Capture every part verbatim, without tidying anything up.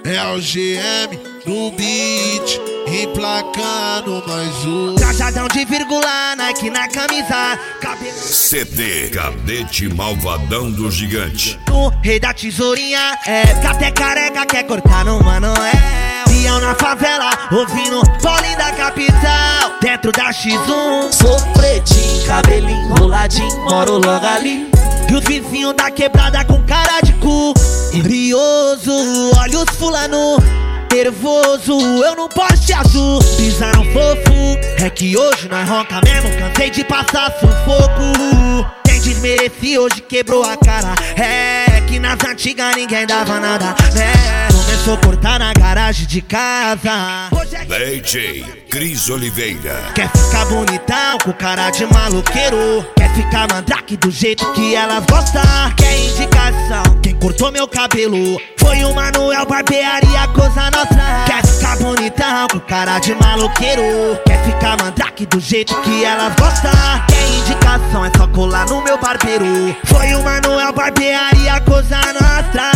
É o G M no beat, emplacando mais um. Trajadão de vírgula, Nike na camisa, cabelo. C D Cadete Malvadão do Gigante. O rei da tesourinha, é que até careca quer cortar no Manoel. Peão na favela, ouvindo Paulinho da capital, dentro da X um. Sou pretinho, cabelinho roladinho, moro logo ali. E os vizinhos da quebrada com cara de cu, brioso, olha os fulano nervoso, eu no Porsche azul. Pisaram fofo, é que hoje nós ronca mesmo, cansei de passar sufoco. Quem desmerecia hoje quebrou a cara, é que nas antigas ninguém dava nada, né? Começou a cortar na garagem de casa. D J Cris Oliveira. Quer ficar bonitão com cara de maloqueiro, quer ficar mandrake do jeito que elas gostam. Quer indicação, quem cortou meu cabelo foi o Manuel Barbearia, coisa nossa. Quer ficar bonitão com cara de maloqueiro, quer ficar mandrake do jeito que elas gostam. Quer indicação, é só colar no meu barbeiro. Foi o Manuel Barbearia, coisa nossa.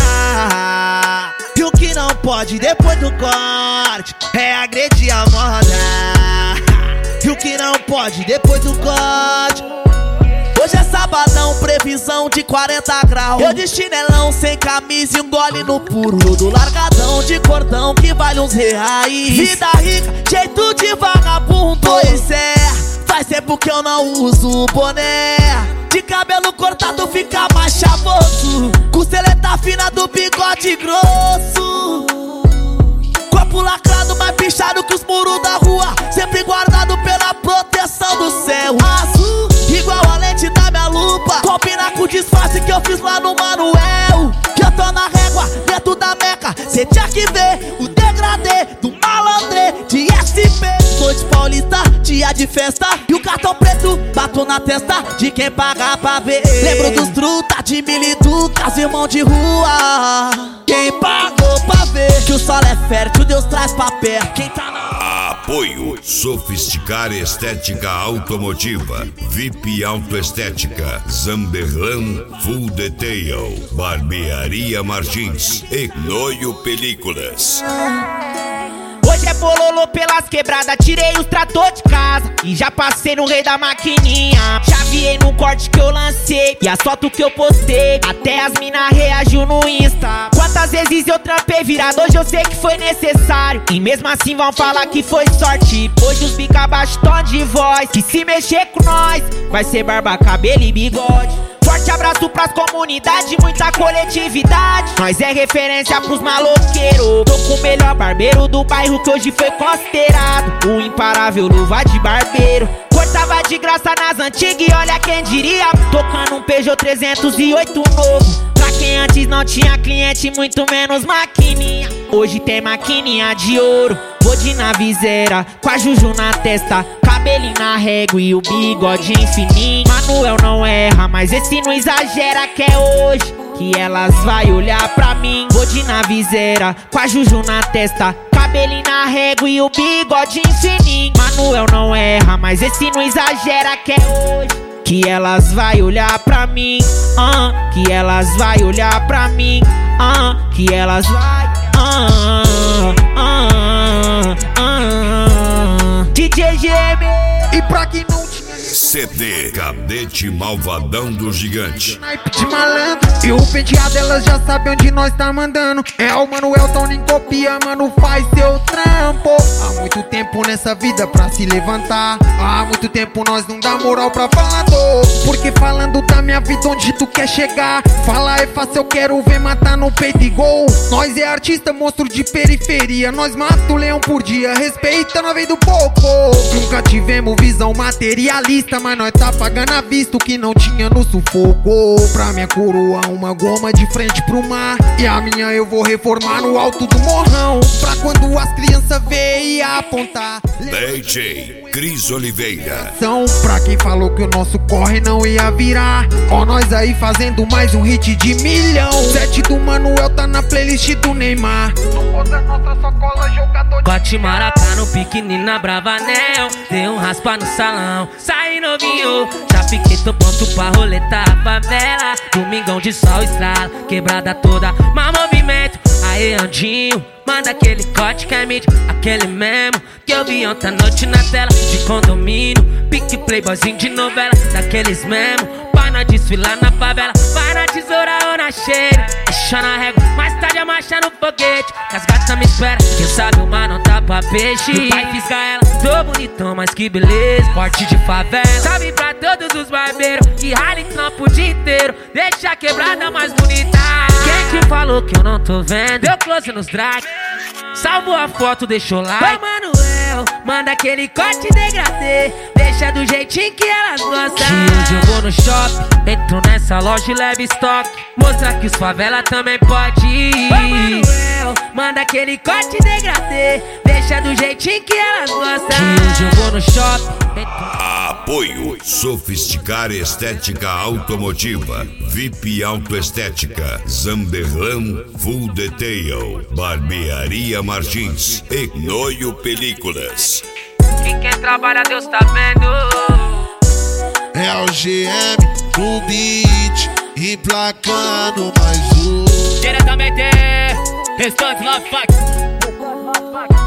E o que não pode depois do corte é agredir a moda. E o que não pode depois do corte. Hoje é sabadão, previsão de quarenta graus. Eu de chinelão, sem camisa e um gole no puro. Do largadão de cordão que vale uns reais. Vida rica, jeito de vagabundo. Pois é, faz tempo que eu não uso boné. De cabelo cortado fica mais chavoso, costeleta fina do bigode grosso. Corpo lacrado, mais pichado que os muros da rua, sempre guardado pela proteção do céu azul, igual a lente da minha lupa. Combina com o disfarce que eu fiz lá no Manuel. Que eu tô na régua, dentro da meca. Cê tinha que ver o degradê do malandrê de S P. Noite paulista, dia de festa, e o cartão preto bato na testa de quem paga pra ver. Lembro dos truta de militucas, irmão de rua. Quem pagou pra ver que o solo é fértil, Deus traz pra perto. Quem tá na... Apoio Sofisticar Estética Automotiva, V I P Autoestética, Zamberlan Full Detail, Barbearia Martins e Noio Películas. Hoje é bololô pelas quebradas, tirei os trator de casa e já passei no rei da maquininha. Chaveei no corte que eu lancei e as fotos que eu postei, até as mina reagiu no Insta. Quantas vezes eu trampei virado, hoje eu sei que foi necessário, e mesmo assim vão falar que foi sorte. Hoje os bica abaixo tom de voz, que se mexer com nós vai ser barba, cabelo e bigode. Forte abraço pras comunidades, muita coletividade. Nós é referência pros maloqueiros. Tô com o melhor barbeiro do bairro, que hoje foi considerado o imparável luva de barbeiro. Cortava de graça nas antigas e olha quem diria, tocando um Peugeot trezentos e oito novo. Pra quem antes não tinha cliente, muito menos maquininha, hoje tem maquininha de ouro. Vou de navizeira, com a juju na testa, cabelinho na régua e o bigode fininho. Manuel não erra, mas esse não exagera, que é hoje que elas vai olhar pra mim. Vou de navizeira, com a juju na testa, cabelinho na régua e o bigode fininho. Manuel não erra, mas esse não exagera, que é hoje que elas vai olhar pra mim, uh, que elas vai olhar pra mim, uh, que elas vai, uh, uh, uh, uh, D J G M. E pra quem não tinha C D Cadete Malvadão do Gigante. naipe de malandro e o penteado, elas já sabem onde nós tá mandando. É o Manuel, então nem copia, mano, faz seu trampo. Há muito tempo nessa vida pra se levantar, há muito tempo nós não dá moral pra falador. Porque falando da minha vida, onde tu quer chegar, falar é fácil, eu quero ver matar no peito e gol. Nós é artista, monstro de periferia, nós mata o leão por dia, respeita na vez do pouco. Nunca tivemos visão materialista, mas nós tá pagando a vista o que não tinha no sufoco. Pra minha coroa uma goma de frente pro mar, e a minha eu vou reformar no alto do morrão, pra quando as crianças verem e apontar. D J Cris Oliveira. São pra quem falou que o nosso corre não ia virar, ó nós aí fazendo mais um hit de milhão. Sete do Manuel tá na playlist do Neymar. Não posa nossa, só cola jogador. Bate maracá no piquenininho na Bravanel, dei um raspa no salão, saí novinho, já fiquei tô pronto pra roletar a favela. Domingão de sol estrala, quebrada toda, mas movimento. Aê, Andinho, manda aquele corte que é mídia, aquele mesmo que eu vi ontem à noite na tela de condomínio. Pique playboyzinho de novela, daqueles mesmo, pra nós desfilar na favela. Vai na tesoura ou na cheira, deixa na régua, mais tarde a marcha no foguete. Que as gatas me esperam, quem sabe o mar não tá pra peixe. O pai fisga ela, tô bonitão, mas que beleza, corte de favela. Salve pra todos os barbeiros que ralem trampo o dia inteiro, deixa a quebrada mais bonita. Quem que falou que eu não tô vendo? Deu close nos drag, salvo a foto, deixou like. Ô Manuel, manda aquele corte degradê, deixa do jeitinho que elas gostam. Que hoje eu vou no shopping, entro nessa loja e levo estoque, mostra que os favela também pode ir. Ô Manuel, manda aquele corte degradê, deixa do jeitinho que elas gostam. Que hoje eu vou no shopping, entro... Apoio Sofisticar Estética Automotiva, V I P Autoestética, Zamberlan Full Detail, Barbearia Martins e Noio Películas. E quem trabalha Deus tá vendo. É o G M no beat, emplacando mais um. Diretamente, Restante Love Fuck.